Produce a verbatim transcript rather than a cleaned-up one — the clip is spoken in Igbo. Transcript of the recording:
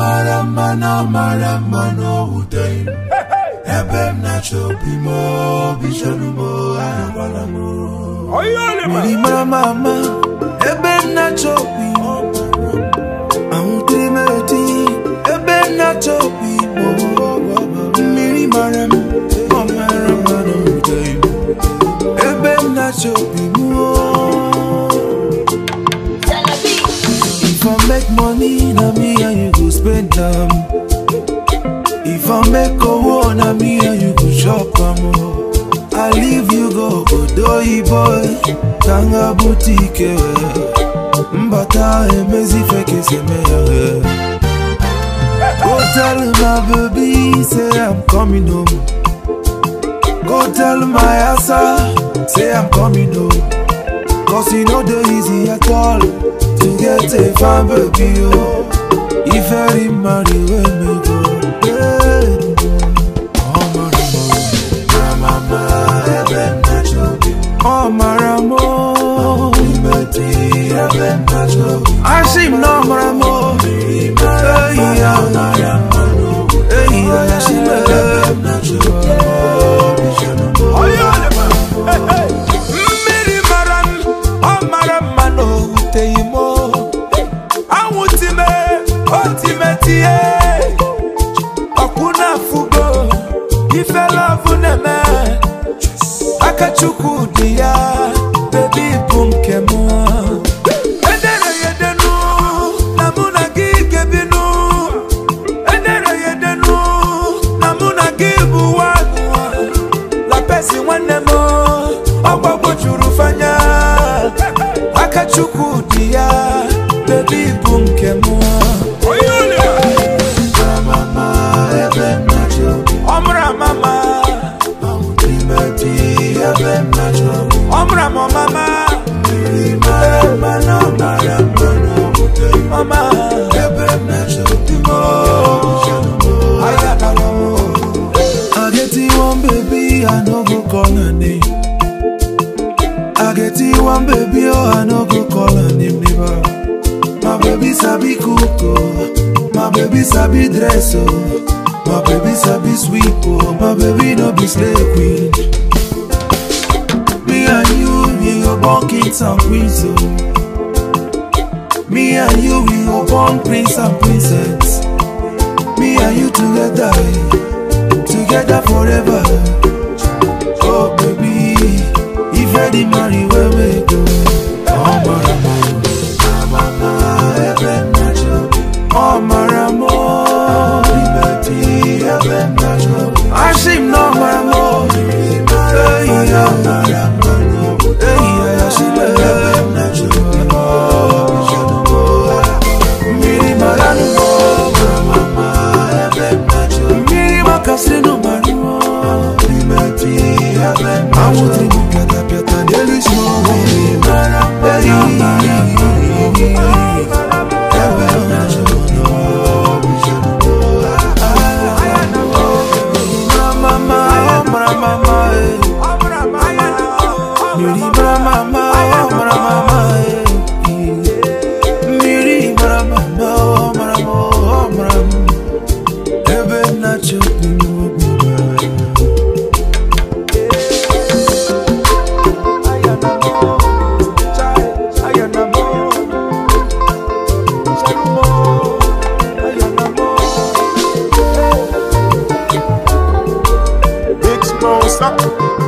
marama na marama no uday. Ebem na chopi mo bishonu mo anwala mo. Miri marama ebem na chopi mo. Amuti meti ebem na chopi mo. Miri marama marama no uday. Ebem na chopi mo. If I make money, na me and you go spend them. If I make a war, na me and you go shop them. I leave you go, go doi boy. Tanga boutique, mbata emezi feke se me. Go tell my baby, say I'm coming home. Go tell my asa, say I'm coming home. Cause you know the easy at all to get a fine baby, oh. If I marry when me go, oh maramo, eben nachobi, oh maramo, imeti eben nachobi, ashim no maramo, hey ya, hey ya, ashim eben nachobi, oh ya, hey hey. Akuna fugo, ife love neme. Akachuku dia, baby boom kemo. Edere yedenu, namuna gige binu. Edere yedenu, namuna gibu wanu. La pesi wanemo, oba bochuru fanya. Akachuku dia, baby boom kemo. Omra mama, mama no mama, I get you one baby, I no go call her name. I get you one baby, oh I no go call her name never. My baby sabi cook, oh. My baby sabi dress, oh. My baby sabi sweep, oh. My baby no be slave queen. Me and you, we go born kings and queens, oh. Me and you, we go born prince and princess. Me and you together, together forever. Oh baby, if I did marry, where we go? Oh maramo, mama, eben nachobi. Oh maramo, liberty, eben nachobi. Ashim no maramo, hey ya, maramo, hey ya, ashim eben nachobi. Miri maramo, mama, eben nachobi. Miri makasino maramo, liberty, eben nachobi. I want to get up your tan, there is no way. Maramo, hey eben nachobi. Stop.